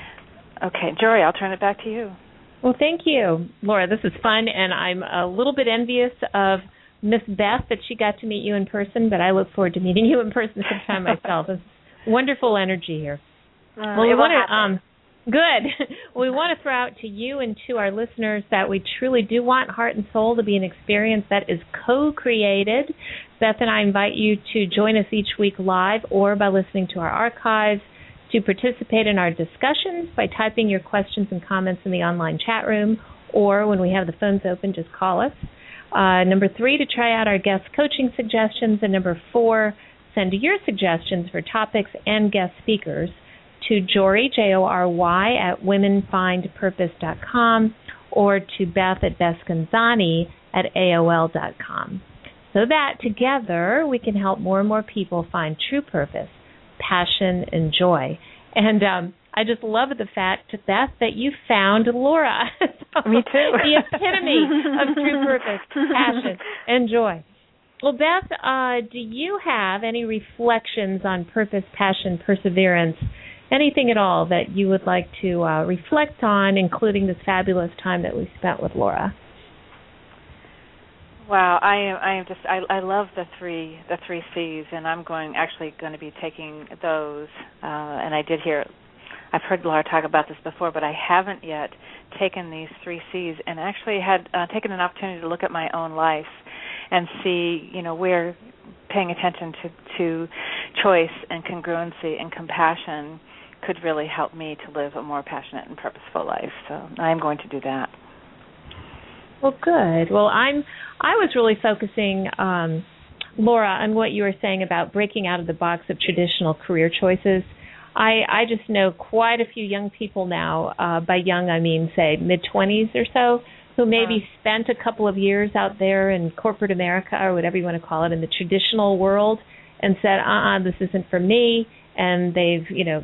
Okay, Jory, I'll turn it back to you. Well, thank you, Laura. This is fun, and I'm a little bit envious of Miss Beth that she got to meet you in person, but I look forward to meeting you in person sometime myself. It's wonderful energy here. Uh, well, we it will want to, happen. um, good. We want to throw out to you and to our listeners that we truly do want Heart and Soul to be an experience that is co-created. Beth and I invite you to join us each week live or by listening to our archives, to participate in our discussions by typing your questions and comments in the online chat room, or when we have the phones open, just call us. Uh, number three, to try out our guest coaching suggestions. And number four, send your suggestions for topics and guest speakers to Jory, J O R Y, at women find purpose dot com, or to Beth at Bescanzani at A O L dot com. So that together we can help more and more people find true purpose, passion, and joy. And um, I just love the fact, Beth, that you found Laura. So, me too. The epitome of true purpose, passion, and joy. Well, Beth, uh, do you have any reflections on purpose, passion, perseverance, anything at all that you would like to uh, reflect on, including this fabulous time that we spent with Laura? Wow, I am. I am just. I, I love the three, the three C's, and I'm going actually going to be taking those. Uh, and I did hear, I've heard Laura talk about this before, but I haven't yet taken these three C's and actually had uh, taken an opportunity to look at my own life and see, you know, where paying attention to, to choice and congruency and compassion could really help me to live a more passionate and purposeful life. So I'm going to do that. Well, good. Well, I'm. I was really focusing, um, Laura, on what you were saying about breaking out of the box of traditional career choices. I, I just know quite a few young people now, uh, by young I mean, say, mid-twenties or so, who maybe uh, spent a couple of years out there in corporate America or whatever you want to call it, in the traditional world, and said, uh-uh, this isn't for me. And they've, you know,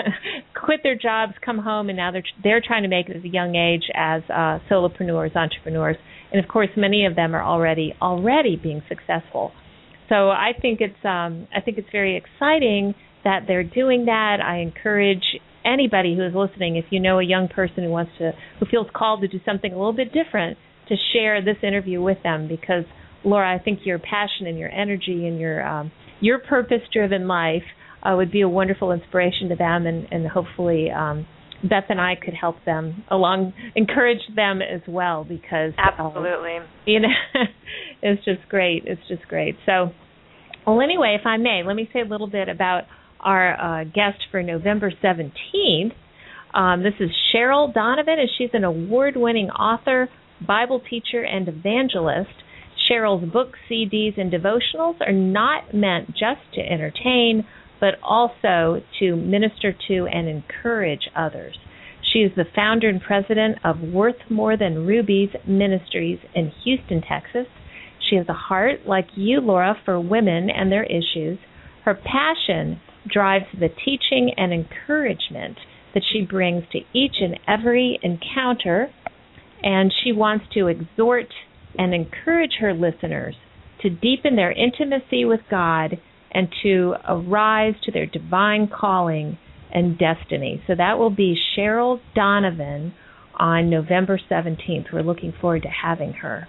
quit their jobs, come home, and now they're they're trying to make it at a young age as uh, solopreneurs, entrepreneurs, and of course, many of them are already already being successful. So I think it's um, I think it's very exciting that they're doing that. I encourage anybody who is listening, if you know a young person who wants to, who feels called to do something a little bit different, to share this interview with them, because Laura, I think your passion and your energy and your um, your purpose-driven life Uh, would be a wonderful inspiration to them, and, and hopefully um, Beth and I could help them along, encourage them as well, because absolutely, uh, you know, it's just great. It's just great. So, well, anyway, if I may, let me say a little bit about our uh, guest for November seventeenth. Um, this is Cheryl Donovan, and she's an award-winning author, Bible teacher, and evangelist. Cheryl's books, C Ds, and devotionals are not meant just to entertain, but also to minister to and encourage others. She is the founder and president of Worth More Than Rubies Ministries in Houston, Texas. She has a heart, like you, Laura, for women and their issues. Her passion drives the teaching and encouragement that she brings to each and every encounter, and she wants to exhort and encourage her listeners to deepen their intimacy with God and to arise to their divine calling and destiny. So that will be Cheryl Donovan on November seventeenth. We're looking forward to having her.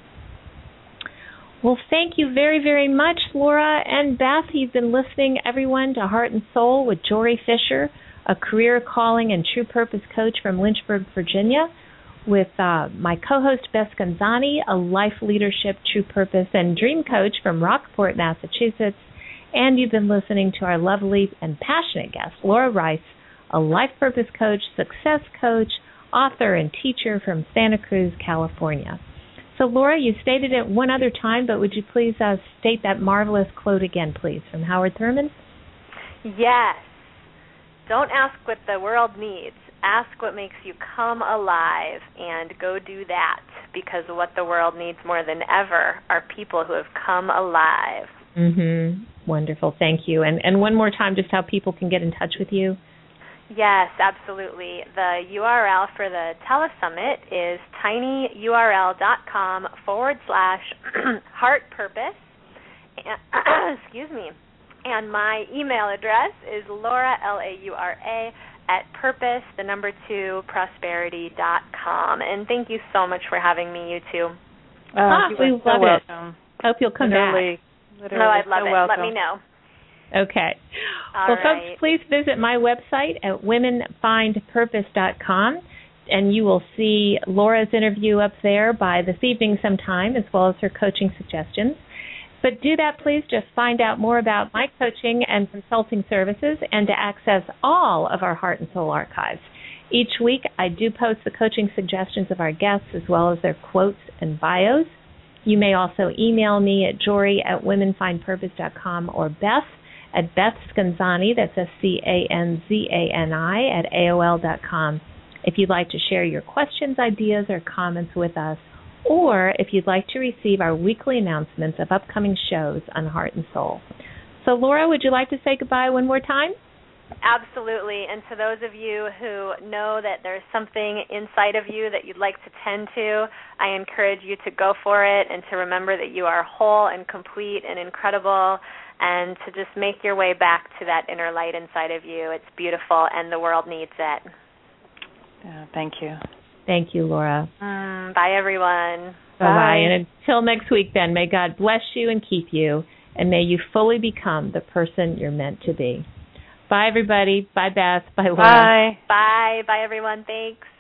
Well, thank you very, very much, Laura and Beth. You've been listening, everyone, to Heart and Soul with Jory Fisher, a career calling and true purpose coach from Lynchburg, Virginia, with uh, my co-host, Beth Scanzani, a life leadership, true purpose, and dream coach from Rockport, Massachusetts. And you've been listening to our lovely and passionate guest, Laura Rice, a life purpose coach, success coach, author, and teacher from Santa Cruz, California. So, Laura, you stated it one other time, but would you please uh, state that marvelous quote again, please, from Howard Thurman? Yes. Don't ask what the world needs. Ask what makes you come alive, and go do that, because what the world needs more than ever are people who have come alive. Mm-hmm. Wonderful. Thank you. And and one more time, just how people can get in touch with you. Yes, absolutely. The U R L for the telesummit is tinyurl.com forward slash heart purpose. Excuse me. And my email address is Laura, L A U R A, at purpose, the number two, prosperity dot com. And thank you so much for having me, you two. Uh, ah, we love so it. Welcome. Hope you'll come Literally. back. Literally, no, I'd love so it. Welcome. Let me know. Okay. All well, right. folks, please visit my website at women find purpose dot com, and you will see Laura's interview up there by this evening sometime, as well as her coaching suggestions. But do that, please, just find out more about my coaching and consulting services and to access all of our Heart and Soul archives. Each week, I do post the coaching suggestions of our guests as well as their quotes and bios. You may also email me at jory at women find purpose dot com or Beth at Beth Scanzani, that's S C A N Z A N I, at A O L dot com if you'd like to share your questions, ideas, or comments with us, or if you'd like to receive our weekly announcements of upcoming shows on Heart and Soul. So, Laura, would you like to say goodbye one more time? Absolutely. And to those of you who know that there's something inside of you that you'd like to tend to, I encourage you to go for it and to remember that you are whole and complete and incredible, and to just make your way back to that inner light inside of you. It's beautiful, and the world needs it. Yeah, thank you. Thank you, Laura. Mm, bye, everyone. Bye-bye. Bye. And until next week, then, may God bless you and keep you, and may you fully become the person you're meant to be. Bye, everybody. Bye, Beth. Bye, Laura. Bye. Bye. Bye, everyone. Thanks.